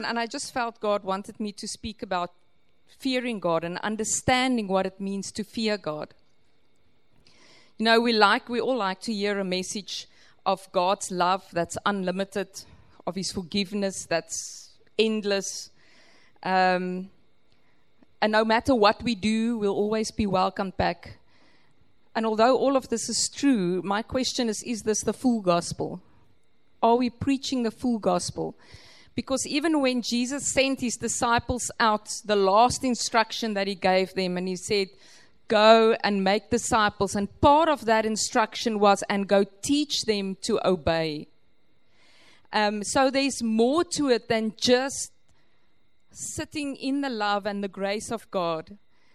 And I just felt God wanted me to speak about fearing God and understanding what it means to fear God. You know, we all like to hear a message of God's love that's unlimited, of His forgiveness that's endless. And no matter what we do, we'll always be welcomed back. And although all of this is true, my question is this the full gospel? Are we preaching the full gospel? Because even when Jesus sent His disciples out, the last instruction that He gave them, and He said, go and make disciples. And part of that instruction was, and go teach them to obey. So there's more to it than just sitting in the love and the grace of God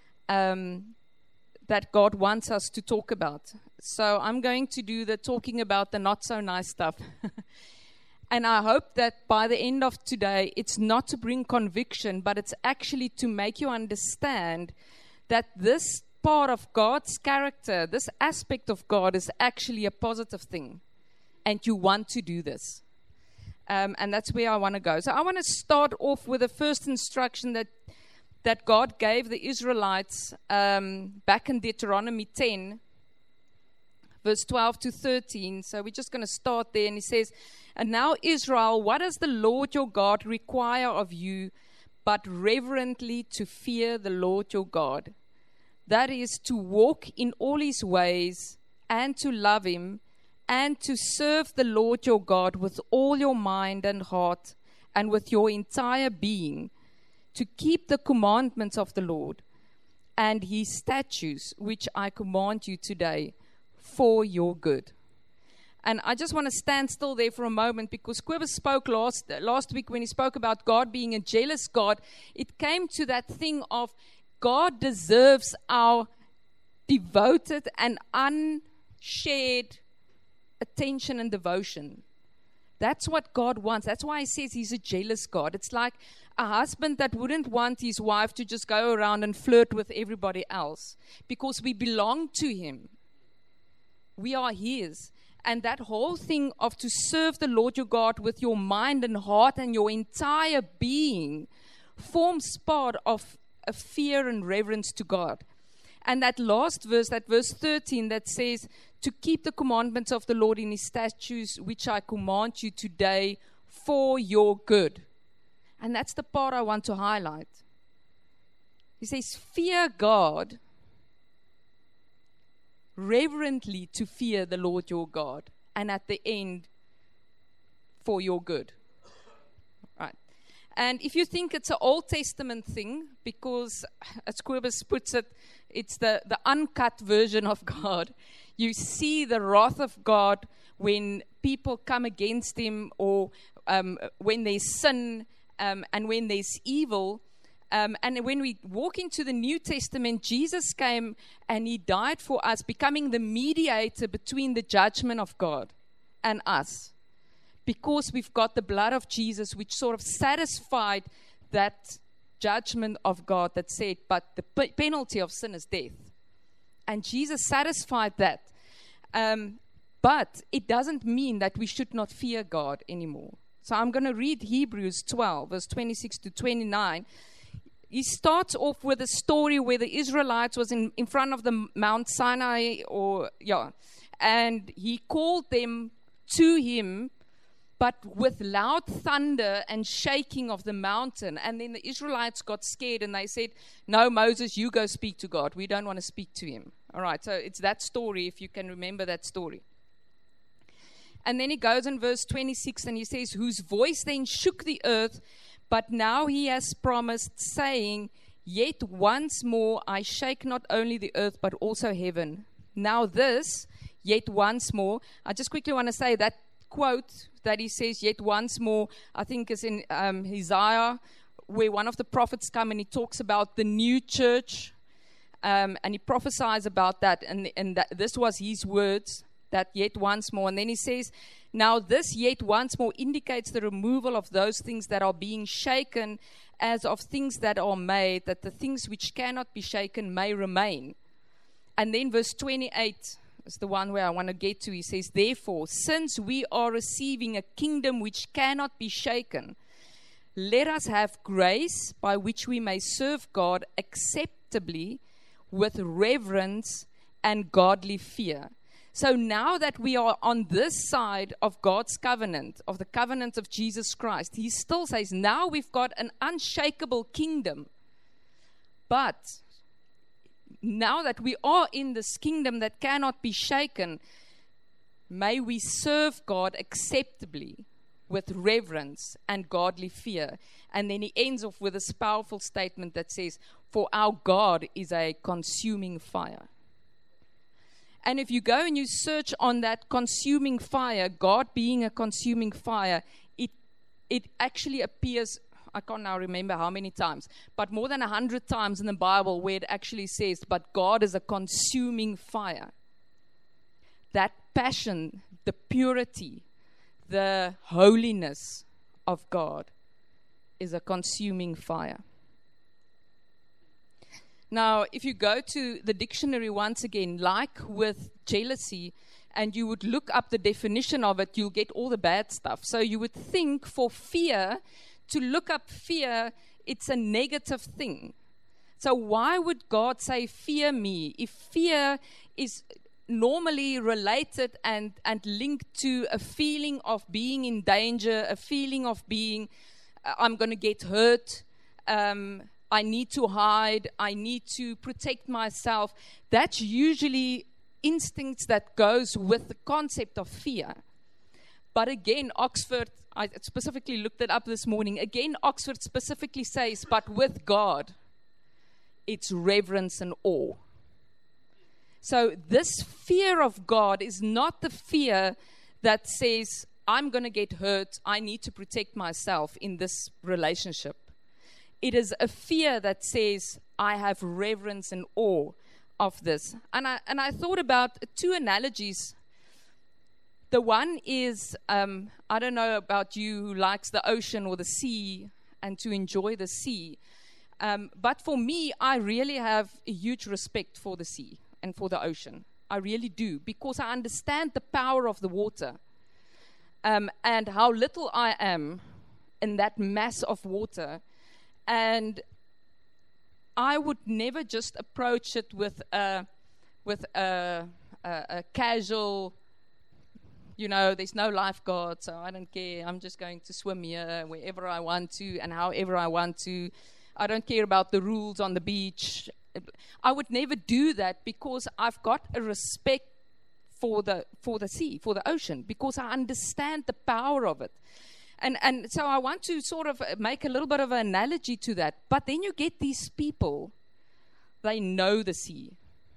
that God wants us to talk about. So I'm going to do the talking about the not so nice stuff. And I hope that by the end of today, it's not to bring conviction, but it's actually to make you understand that this part of God's character, this aspect of God is actually a positive thing. And you want to do this. And that's where I want to go. So I want to start off with the first instruction that God gave the Israelites back in Deuteronomy 10, verse 12 to 13. So we're just going to start there. And He says, and now, Israel, what does the Lord your God require of you but reverently to fear the Lord your God? That is, to walk in all His ways and to love Him and to serve the Lord your God with all your mind and heart and with your entire being, to keep the commandments of the Lord and His statutes, which I command you today for your good. And I just want to stand still there for a moment, because Quibber spoke last week when he spoke about God being a jealous God. It came to that thing of God deserves our devoted and unshared attention and devotion. That's what God wants. That's why He says He's a jealous God. It's like a husband that wouldn't want his wife to just go around and flirt with everybody else, because we belong to Him. We are His. And that whole thing of to serve the Lord your God with your mind and heart and your entire being forms part of a fear and reverence to God. And that last verse, that verse 13, that says, to keep the commandments of the Lord in His statutes, which I command you today for your good. And that's the part I want to highlight. He says, fear God, reverently to fear the Lord your God, and at the end, for your good. Right. And if you think it's an Old Testament thing, because as Quibus puts it, it's the uncut version of God. You see the wrath of God when people come against Him, or when there's sin, and when there's evil. And when we walk into the New Testament, Jesus came and He died for us, becoming the mediator between the judgment of God and us. Because we've got the blood of Jesus, which sort of satisfied that judgment of God that said, but the penalty of sin is death. And Jesus satisfied that. But it doesn't mean that we should not fear God anymore. So I'm going to read Hebrews 12, verse 26 to 29. He starts off with a story where the Israelites was in front of the Mount Sinai, and He called them to Him, but with loud thunder and shaking of the mountain. And then the Israelites got scared and they said, no, Moses, you go speak to God. We don't want to speak to Him. All right, so it's that story, if you can remember that story. And then he goes in verse 26 and he says, whose voice then shook the earth, but now He has promised, saying, yet once more I shake not only the earth, but also heaven. Now this, yet once more, I just quickly want to say that quote that He says, yet once more, I think is in Isaiah, where one of the prophets come and he talks about the new church, and he prophesies about that, and that this was his words, that yet once more. And then he says, now this yet once more indicates the removal of those things that are being shaken, as of things that are made, that the things which cannot be shaken may remain. And then verse 28 is the one where I want to get to. He says, therefore, since we are receiving a kingdom which cannot be shaken, let us have grace by which we may serve God acceptably with reverence and godly fear. So now that we are on this side of God's covenant, of the covenant of Jesus Christ, he still says, now we've got an unshakable kingdom. But now that we are in this kingdom that cannot be shaken, may we serve God acceptably with reverence and godly fear. And then he ends off with this powerful statement that says, for our God is a consuming fire. And if you go and you search on that consuming fire, God being a consuming fire, it actually appears, I can't now remember how many times, but more than 100 times in the Bible where it actually says, but God is a consuming fire. That passion, the purity, the holiness of God is a consuming fire. Now, if you go to the dictionary once again, like with jealousy, and you would look up the definition of it, you'll get all the bad stuff. So you would think for fear, to look up fear, it's a negative thing. So why would God say, fear me? If fear is normally related and linked to a feeling of being in danger, a feeling of being, I'm going to get hurt, I need to hide, I need to protect myself. That's usually instincts that goes with the concept of fear. But again, Oxford, I specifically looked it up this morning, again, Oxford specifically says, but with God, it's reverence and awe. So this fear of God is not the fear that says, I'm going to get hurt, I need to protect myself in this relationship. It is a fear that says, I have reverence and awe of this. And I thought about two analogies. The one is, I don't know about you who likes the ocean or the sea and to enjoy the sea. But for me, I really have a huge respect for the sea and for the ocean. I really do, because I understand the power of the water and how little I am in that mass of water. And I would never just approach it with a casual, there's no lifeguard, so I don't care. I'm just going to swim here wherever I want to and however I want to. I don't care about the rules on the beach. I would never do that because I've got a respect for the sea, for the ocean, because I understand the power of it. And so I want to sort of make a little bit of an analogy to that. But then you get these people, they know the sea.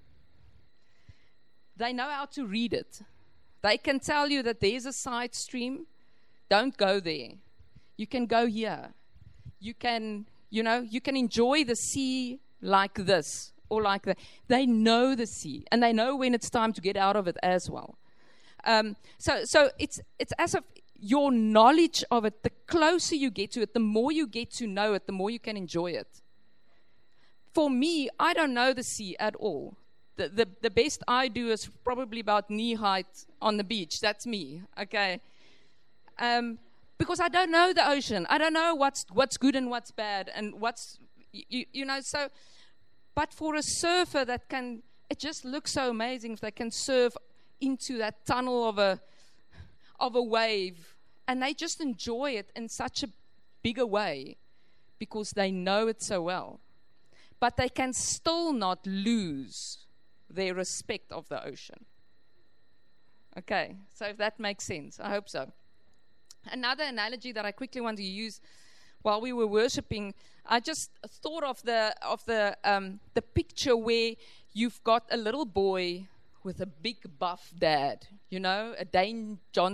They know how to read it. They can tell you that there's a side stream. Don't go there. You can go here. You can enjoy the sea like this or like that. They know the sea, and they know when it's time to get out of it as well. So it's as if your knowledge of it, the closer you get to it, the more you get to know it, the more you can enjoy it. For me, I don't know the sea at all. The best I do is probably about knee height on the beach. That's me, okay? Because I don't know the ocean. I don't know what's good and what's bad and what's, so. But for a surfer it just looks so amazing if they can surf into that tunnel of a wave, and they just enjoy it in such a bigger way because they know it so well. But they can still not lose their respect of the ocean. Okay, so if that makes sense, I hope so. Another analogy that I quickly want to use while we were worshiping, I just thought of the picture where you've got a little boy with a big buff dad, a Dwayne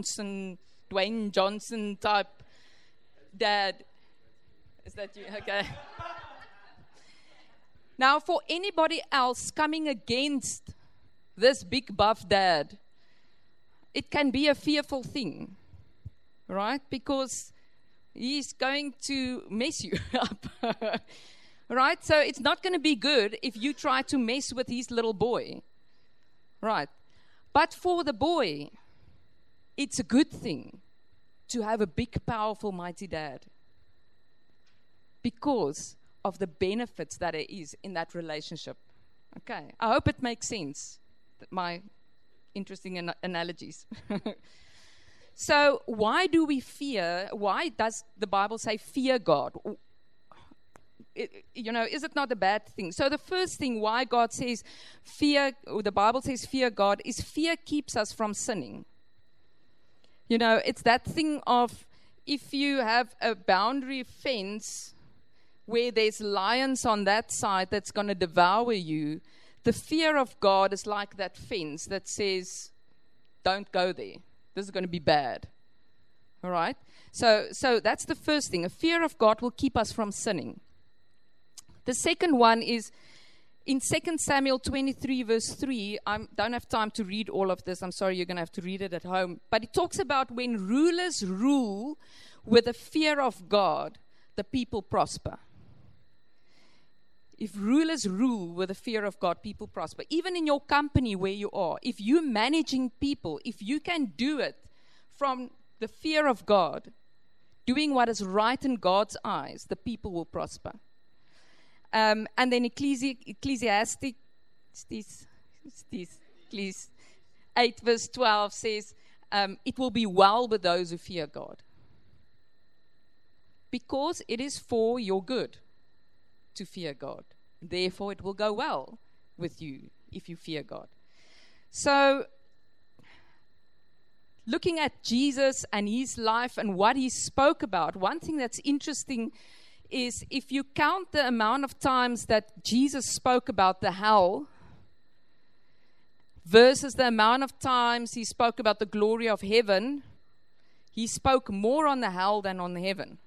Johnson type dad. Is that you? Okay. Now, for anybody else coming against this big buff dad, it can be a fearful thing, right? Because he's going to mess you up, right? So it's not going to be good if you try to mess with his little boy, right? But for the boy, it's a good thing to have a big, powerful, mighty dad. because of the benefits that there is in that relationship. Okay, I hope it makes sense, my interesting analogies. So why do we fear? Why does the Bible say fear God? Is it not a bad thing? So the first thing why God says fear, or the Bible says fear God, is fear keeps us from sinning. It's that thing of, if you have a boundary fence where there's lions on that side that's going to devour you, the fear of God is like that fence that says, don't go there. This is going to be bad. All right? So that's the first thing. A fear of God will keep us from sinning. The second one is in 2 Samuel 23 verse 3. I don't have time to read all of this. I'm sorry, you're going to have to read it at home. But it talks about when rulers rule with a fear of God, the people prosper. If rulers rule with a fear of God, people prosper. Even in your company where you are, if you're managing people, if you can do it from the fear of God, doing what is right in God's eyes, the people will prosper. And then Ecclesiastes 8 verse 12 says, it will be well with those who fear God. Because it is for your good to fear God. Therefore, it will go well with you if you fear God. So, looking at Jesus and his life and what he spoke about, one thing that's interesting is if you count the amount of times that Jesus spoke about the hell versus the amount of times he spoke about the glory of heaven, he spoke more on the hell than on heaven.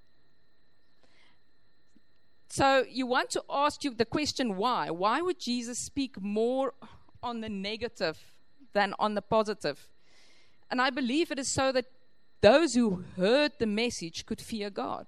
So you want to ask you the question, why? Why would Jesus speak more on the negative than on the positive? And I believe it is so that those who heard the message could fear God.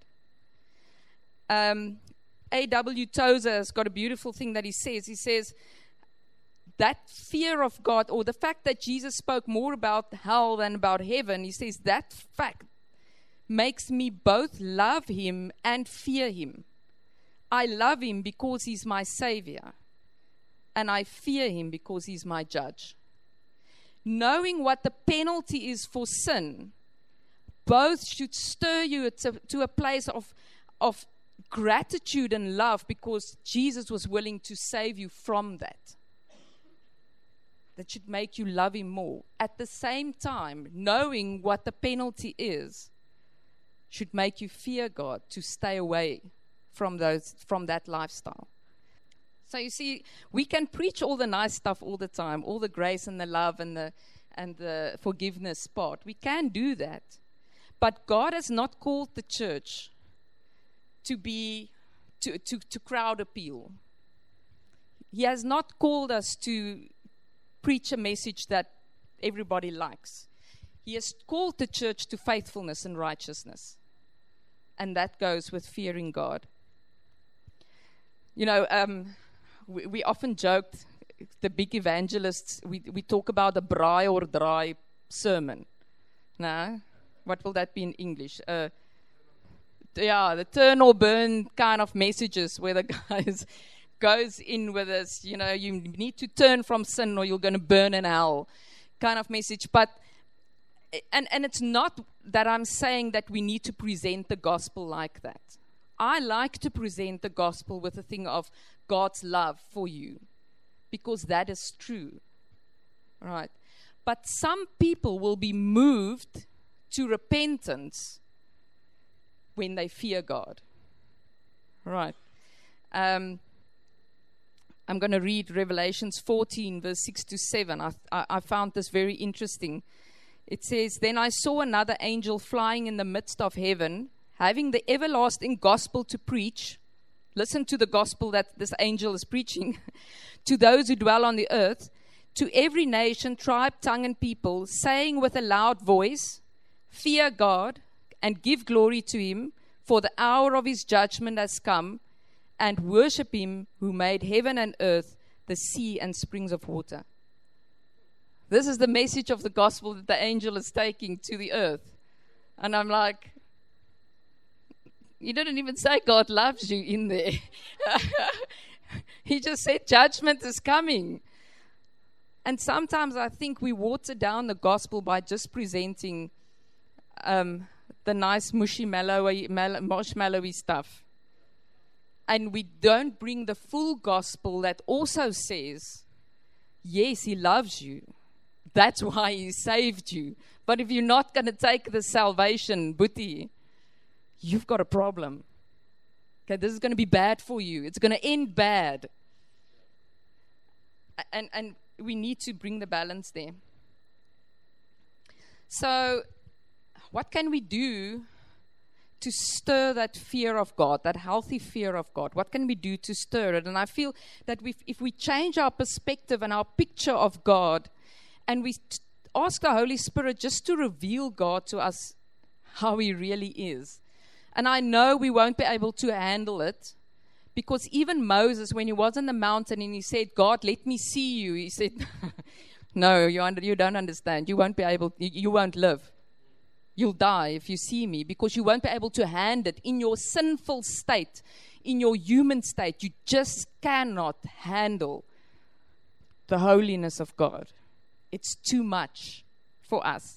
A.W. Tozer has got a beautiful thing that he says. He says that fear of God, or the fact that Jesus spoke more about hell than about heaven, he says that fact makes me both love him and fear him. I love him because he's my savior, and I fear him because he's my judge. Knowing what the penalty is for sin, both should stir you to a place of gratitude and love, because Jesus was willing to save you from that. That should make you love him more. At the same time, knowing what the penalty is should make you fear God, to stay away from that lifestyle. So you see, we can preach all the nice stuff all the time, all the grace and the love and the forgiveness part. We can do that. But God has not called the church to crowd appeal. He has not called us to preach a message that everybody likes. He has called the church to faithfulness and righteousness. And that goes with fearing God. We often joked, the big evangelists, we talk about a braai or draai sermon. No? What will that be in English? The turn or burn kind of messages, where the guys goes in with this, you need to turn from sin or you're going to burn in hell kind of message. But and it's not that I'm saying that we need to present the gospel like that. I like to present the gospel with a thing of God's love for you, because that is true, right? But some people will be moved to repentance when they fear God, right? I'm going to read Revelations 14, verse 6 to 7. I found this very interesting. It says, "Then I saw another angel flying in the midst of heaven, having the everlasting gospel to preach." Listen to the gospel that this angel is preaching. "To those who dwell on the earth, to every nation, tribe, tongue, and people, saying with a loud voice, fear God and give glory to him, for the hour of his judgment has come, and worship him who made heaven and earth, the sea and springs of water." This is the message of the gospel that the angel is taking to the earth. And I'm like, He didn't even say God loves you in there. He just said judgment is coming. And sometimes I think we water down the gospel by just presenting the nice marshmallowy stuff. And we don't bring the full gospel that also says, yes, he loves you. That's why he saved you. But if you're not going to take the salvation, Buti, you've got a problem. Okay, this is going to be bad for you. It's going to end bad. And we need to bring the balance there. So, what can we do to stir that fear of God, that healthy fear of God? What can we do to stir it? And I feel that if we change our perspective and our picture of God, and we ask the Holy Spirit just to reveal God to us, how he really is. And I know we won't be able to handle it, because even Moses, when he was on the mountain and he said, God, let me see you, he said, no, you don't understand. You won't be able, you won't live. You'll die if you see me, because you won't be able to handle it in your sinful state, in your human state. You just cannot handle the holiness of God. It's too much for us.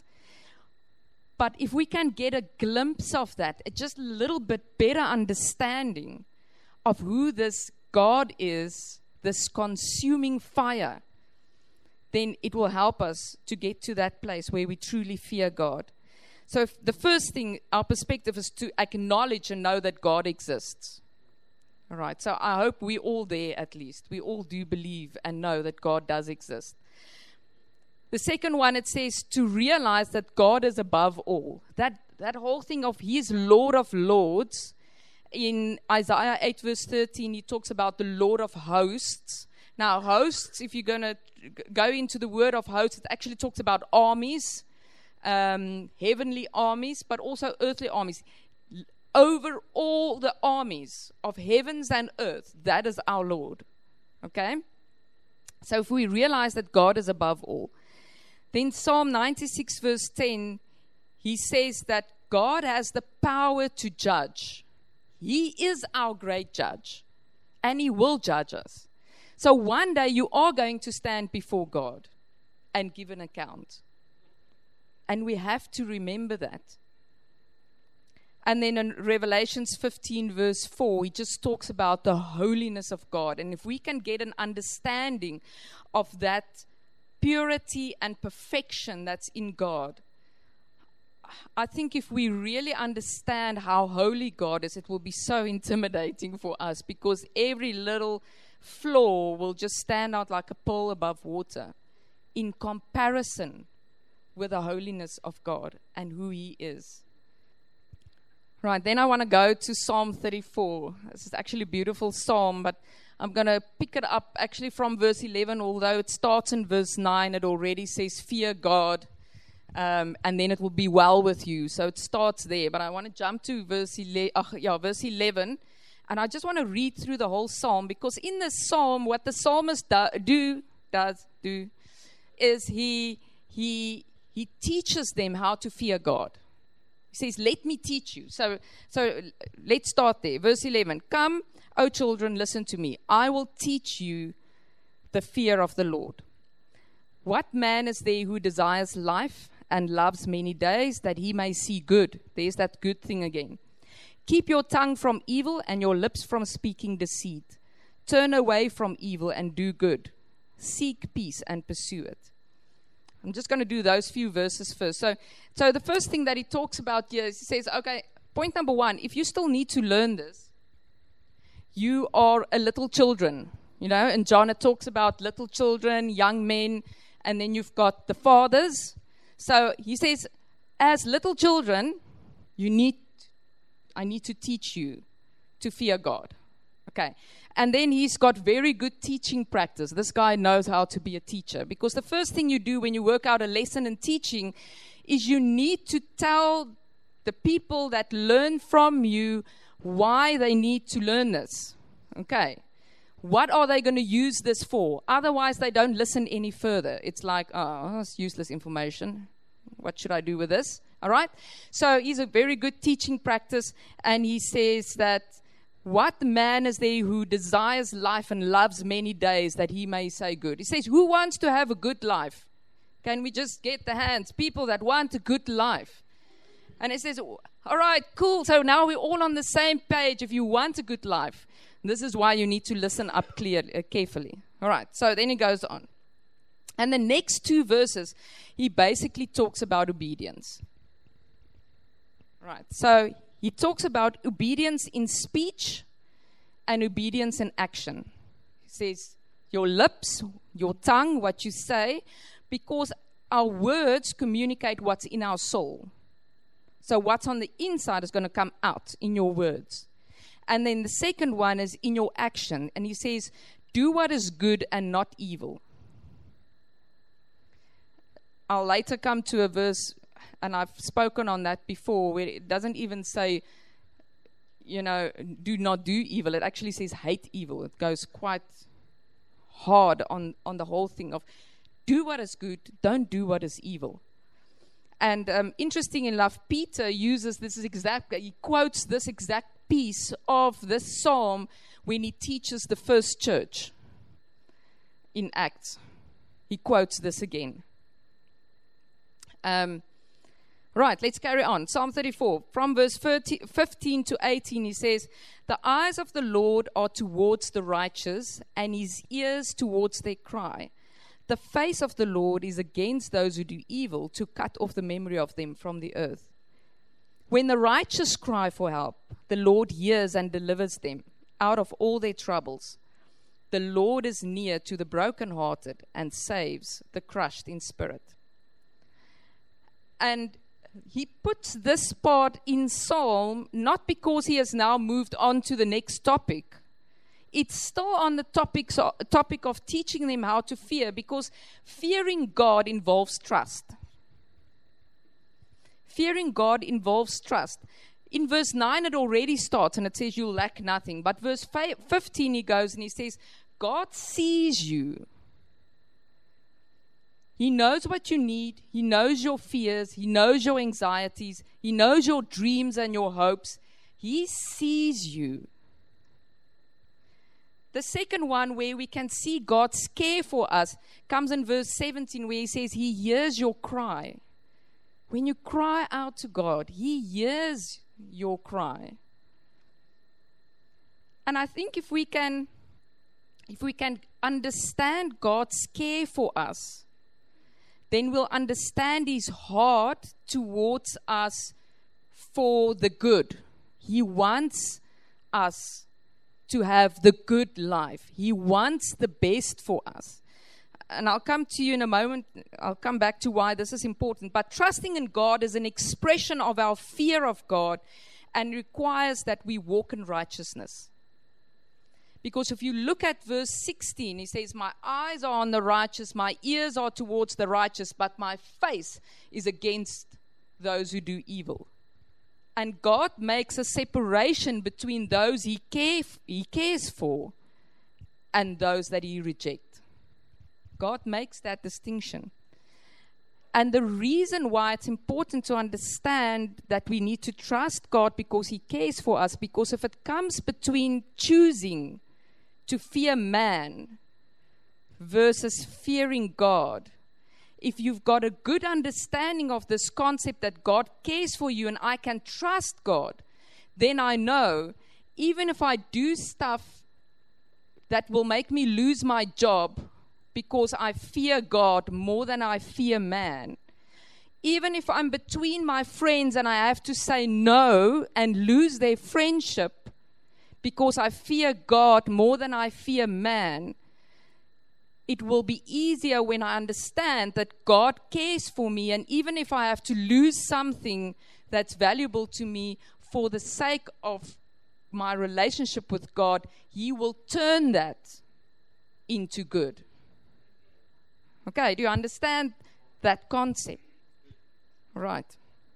But if we can get a glimpse of that, just a little bit better understanding of who this God is, this consuming fire, then it will help us to get to that place where we truly fear God. So the first thing, our perspective is to acknowledge and know that God exists. All right, so I hope we're all there at least. We all do believe and know that God does exist. The second one, it says to realize that God is above all. That whole thing of he is Lord of Lords. In Isaiah 8 verse 13, he talks about the Lord of hosts. Now, hosts, if you're going to go into the word of hosts, it actually talks about armies, heavenly armies, but also earthly armies. Over all the armies of heavens and earth, that is our Lord. Okay? So if we realize that God is above all, then Psalm 96 verse 10, he says that God has the power to judge. He is our great judge, and he will judge us. So one day you are going to stand before God and give an account. And we have to remember that. And then in Revelations 15 verse 4, he just talks about the holiness of God. And if we can get an understanding of that purity and perfection that's in God, I think if we really understand how holy God is, it will be so intimidating for us, because every little flaw will just stand out like a pearl above water in comparison with the holiness of God and who he is. Right, then I want to go to Psalm 34. This is actually a beautiful psalm, but I'm going to pick it up actually from verse 11, although it starts in verse 9. It already says, fear God, and then it will be well with you. So it starts there, but I want to jump to verse 11, and I just want to read through the whole psalm, because in this psalm, what the psalmist does is he teaches them how to fear God. He says, let me teach you. So let's start there. Verse 11. Come, O children, listen to me. I will teach you the fear of the Lord. What man is there who desires life and loves many days, that he may see good? There's that good thing again. Keep your tongue from evil and your lips from speaking deceit. Turn away from evil and do good. Seek peace and pursue it. I'm just going to do those few verses first. So the first thing that he talks about here is, he says, okay, point number one, if you still need to learn this, you are a little children, you know, and John, it talks about little children, young men, and then you've got the fathers. So he says, as little children, I need to teach you to fear God. Okay. And then he's got very good teaching practice. This guy knows how to be a teacher, because the first thing you do when you work out a lesson in teaching is you need to tell the people that learn from you why they need to learn this. Okay. What are they going to use this for? Otherwise, they don't listen any further. It's like, oh, it's useless information. What should I do with this? All right? So he's a very good teaching practice, and he says that what man is there who desires life and loves many days that he may say good? He says, who wants to have a good life? Can we just get the hands? People that want a good life. And it says, all right, cool. So now we're all on the same page if you want a good life. This is why you need to listen up carefully. All right, so then he goes on. And the next 2 verses, he basically talks about obedience. Right, so he talks about obedience in speech and obedience in action. He says, your lips, your tongue, what you say, because our words communicate what's in our soul. So what's on the inside is going to come out in your words. And then the second one is in your action. And he says, do what is good and not evil. I'll later come to a verse, and I've spoken on that before, where it doesn't even say, do not do evil. It actually says hate evil. It goes quite hard on the whole thing of do what is good, don't do what is evil. And interesting enough, Peter uses he quotes this exact piece of this psalm when he teaches the first church in Acts. He quotes this again. Right, let's carry on. Psalm 34, from verse 15 to 18, he says, the eyes of the Lord are towards the righteous, and his ears towards their cry. The face of the Lord is against those who do evil, to cut off the memory of them from the earth. When the righteous cry for help, the Lord hears and delivers them out of all their troubles. The Lord is near to the brokenhearted and saves the crushed in spirit. And he puts this part in Psalm not because he has now moved on to the next topic. It's still on the topic of teaching them how to fear, because fearing God involves trust. Fearing God involves trust. In verse 9 it already starts and it says you'll lack nothing. But verse 15 he goes and he says, God sees you. He knows what you need. He knows your fears. He knows your anxieties. He knows your dreams and your hopes. He sees you. The second one where we can see God's care for us comes in verse 17, where he says he hears your cry. When you cry out to God, he hears your cry. And I think if we can understand God's care for us, then we'll understand his heart towards us for the good. He wants us to have the good life. He wants the best for us. And I'll come to you in a moment. I'll come back to why this is important. But trusting in God is an expression of our fear of God and requires that we walk in righteousness. Because if you look at verse 16, he says, my eyes are on the righteous, my ears are towards the righteous, but my face is against those who do evil. And God makes a separation between those he cares for and those that he rejects. God makes that distinction. And the reason why it's important to understand that we need to trust God because he cares for us, because if it comes between choosing to fear man versus fearing God, if you've got a good understanding of this concept that God cares for you and I can trust God, then I know even if I do stuff that will make me lose my job because I fear God more than I fear man, even if I'm between my friends and I have to say no and lose their friendship because I fear God more than I fear man, it will be easier when I understand that God cares for me, and even if I have to lose something that's valuable to me for the sake of my relationship with God, he will turn that into good. Okay, do you understand that concept? Right.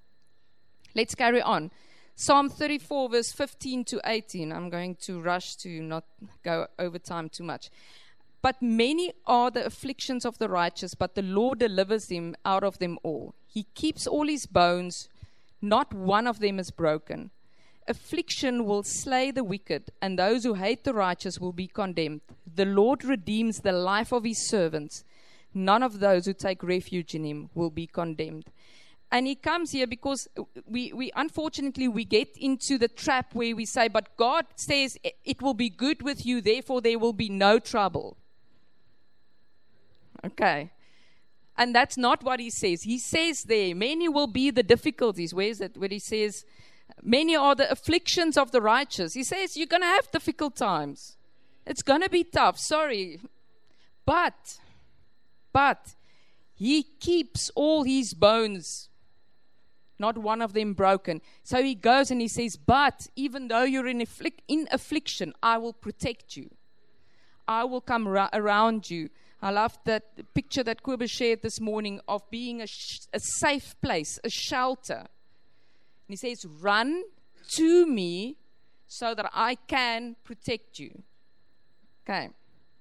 Let's carry on. Psalm 34 verse 15 to 18. I'm going to rush to not go over time too much. But many are the afflictions of the righteous, but the Lord delivers him out of them all. He keeps all his bones, Not one of them is broken. Affliction will slay the wicked, and those who hate the righteous will be condemned. The Lord redeems the life of his servants. None of those who take refuge in him will be condemned. And he comes here because we unfortunately we get into the trap where we say, but God says it will be good with you, therefore there will be no trouble. Okay. And that's not what he says. He says there, many will be the difficulties. Where is it? Where he says, many are the afflictions of the righteous. He says, you're going to have difficult times. It's going to be tough. Sorry. But he keeps all his bones, not one of them broken. So he goes and he says, but even though you're in affliction, I will protect you. I will come around you. I love that picture that Kobus shared this morning of being a safe place, a shelter. And he says, run to me so that I can protect you. Okay.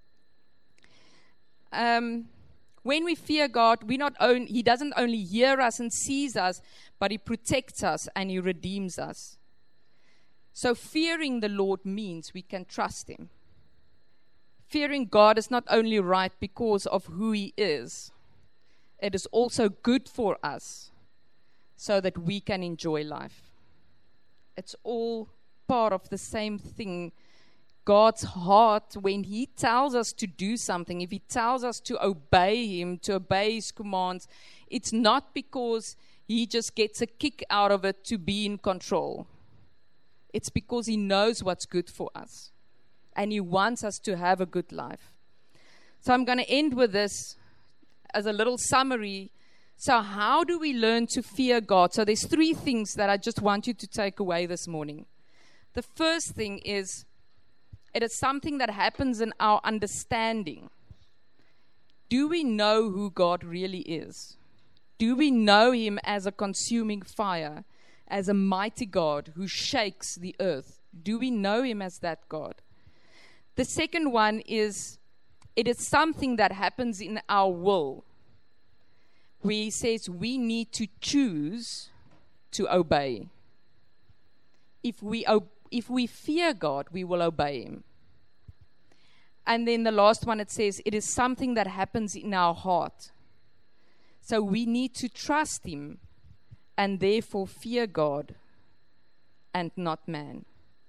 When we fear God, He doesn't only hear us and sees us, but He protects us and He redeems us. So fearing the Lord means we can trust Him. Fearing God is not only right because of who He is, it is also good for us so that we can enjoy life. It's all part of the same thing. God's heart, when He tells us to do something, if He tells us to obey Him, to obey His commands, it's not because He just gets a kick out of it to be in control. It's because He knows what's good for us. And He wants us to have a good life. So I'm going to end with this as a little summary. So how do we learn to fear God? So there's 3 things that I just want you to take away this morning. The first thing is, it is something that happens in our understanding. Do we know who God really is? Do we know Him as a consuming fire, as a mighty God who shakes the earth? Do we know Him as that God? The second one is, it is something that happens in our will, where He says we need to choose to obey. If we fear God, we will obey Him. And then the last one, it says, it is something that happens in our heart. So we need to trust Him and therefore fear God and not man.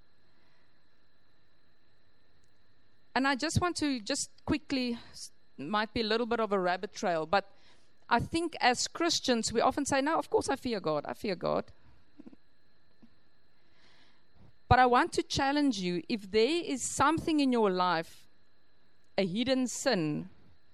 And I just want to quickly, might be a little bit of a rabbit trail, but I think as Christians, we often say, no, of course I fear God. I fear God. But I want to challenge you, if there is something in your life, a hidden sin,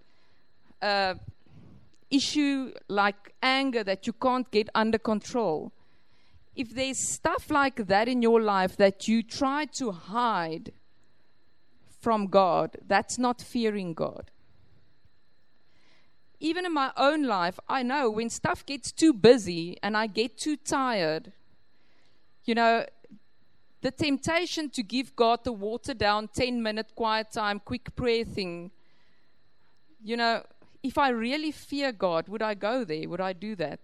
issue like anger that you can't get under control, if there's stuff like that in your life that you try to hide from God, that's not fearing God. Even in my own life, I know when stuff gets too busy and I get too tired, the temptation to give God the watered down 10-minute quiet time, quick prayer thing, if I really fear God, would I go there? Would I do that?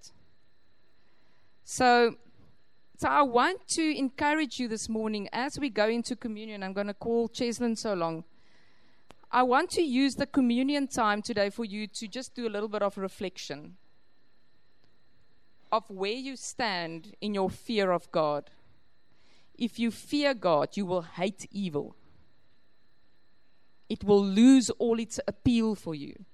So I want to encourage you this morning as we go into communion. I'm going to call Cheslin so long. I want to use the communion time today for you to just do a little bit of reflection of where you stand in your fear of God. If you fear God, you will hate evil. It will lose all its appeal for you.